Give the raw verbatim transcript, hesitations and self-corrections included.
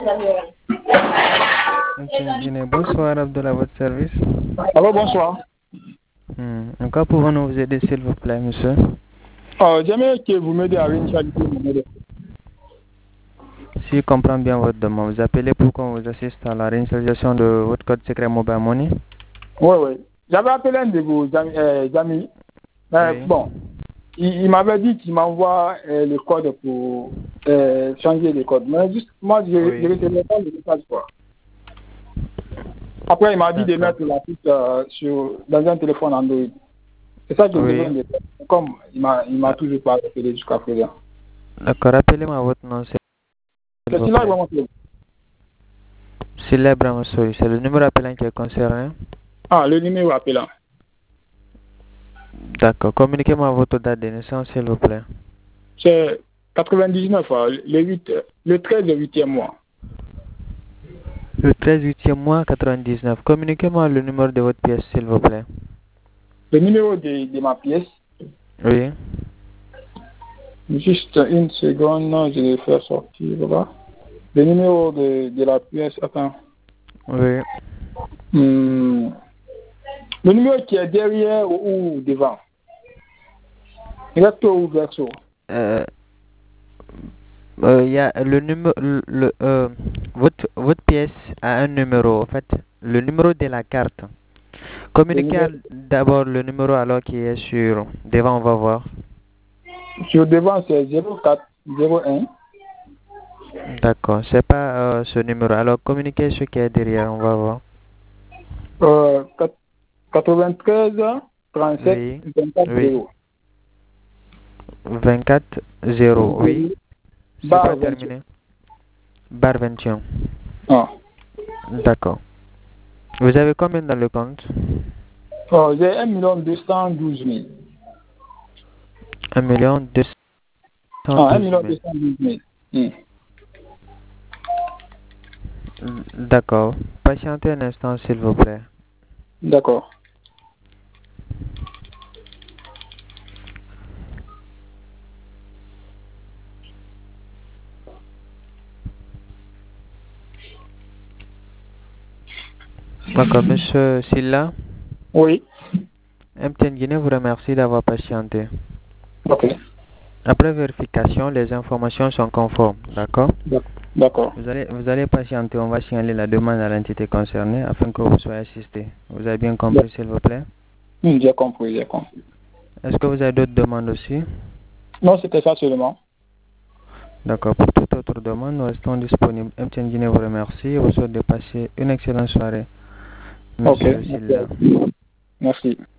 Guinée, bonsoir Abdullah, votre service. Alors bonsoir. Hmm. En quoi pouvons-nous vous aider s'il vous plaît, monsieur? Euh, J'aimerais que vous m'aidez à réinitialiser mon modèle. Si je comprends bien votre demande, vous appelez pour qu'on vous assiste à la réinitialisation de votre code secret Mobile Money? Oui, oui. J'avais appelé un de vos amis, euh, amis mais Oui. bon, il, il m'avait dit qu'il m'envoie euh, le code pour euh, changer le code. Mais juste, moi, je ne Oui. recevais pas le message, quoi. Après, il m'a dit de D'accord. mettre la piste euh, sur, dans un téléphone Android. C'est ça que je Oui. besoin de faire. Comme il m'a il m'a Ah, toujours pas appelé jusqu'à présent. d'accord, rappelez-moi votre nom s'il C'est vous là plaît. vraiment que- Célèbre monsieur, c'est le numéro appelant qui est concerné. Ah, le numéro appelant. D'accord, communiquez-moi votre date de naissance s'il vous plaît. C'est quatre-vingt-dix-neuf, euh, le, huit, le treize et huitième mois. Le treize huitième mois quatre-vingt-dix-neuf. Communiquez-moi le numéro de votre pièce s'il vous plaît. Le numéro de, de ma pièce, Oui. juste une seconde, je vais faire sortir là. Le numéro de, de la pièce, attends. Oui. Hmm. Le numéro qui est derrière ou, ou devant. Recto ou verso. Euh, euh, y a le numéro, le, le, euh, votre, votre pièce a un numéro, en fait, le numéro de la carte. Le Communiquez numéro, al- d'abord le numéro alors qui est sur, devant, on va voir. sur devant, c'est zéro quatre zéro un D'accord, c'est pas euh, ce numéro. Alors communiquez ce qui est derrière, on va voir. euh, quatre-vingt-treize trente-sept Oui, vingt-quatre oui, zéro. vingt-quatre zéro, oui. C'est Barre quoi vingt et terminé? Bar vingt et un. un. Ah. D'accord. Vous avez combien dans le compte? Oh, j'ai un million deux cent douze mille. Un million deux cent Ah, un douze million deux mille. cent douze mille. Hmm. D'accord. Patientez un instant, s'il vous plaît. D'accord. D'accord, monsieur Silla, Oui. M T N Guinée vous remercie d'avoir patienté. Ok. Après vérification, les informations sont conformes, d'accord? D'accord. Vous allez, vous allez patienter, on va signaler la demande à l'entité concernée afin que vous soyez assisté. Vous avez bien compris, s'il vous plaît? Hmm, j'ai compris, j'ai compris. Est-ce que vous avez d'autres demandes aussi? Non, c'était ça seulement. D'accord, pour toute autre demande, nous restons disponibles. M T N Guinée vous remercie et vous souhaite de passer une excellente soirée, Ok. monsieur Silla. Merci.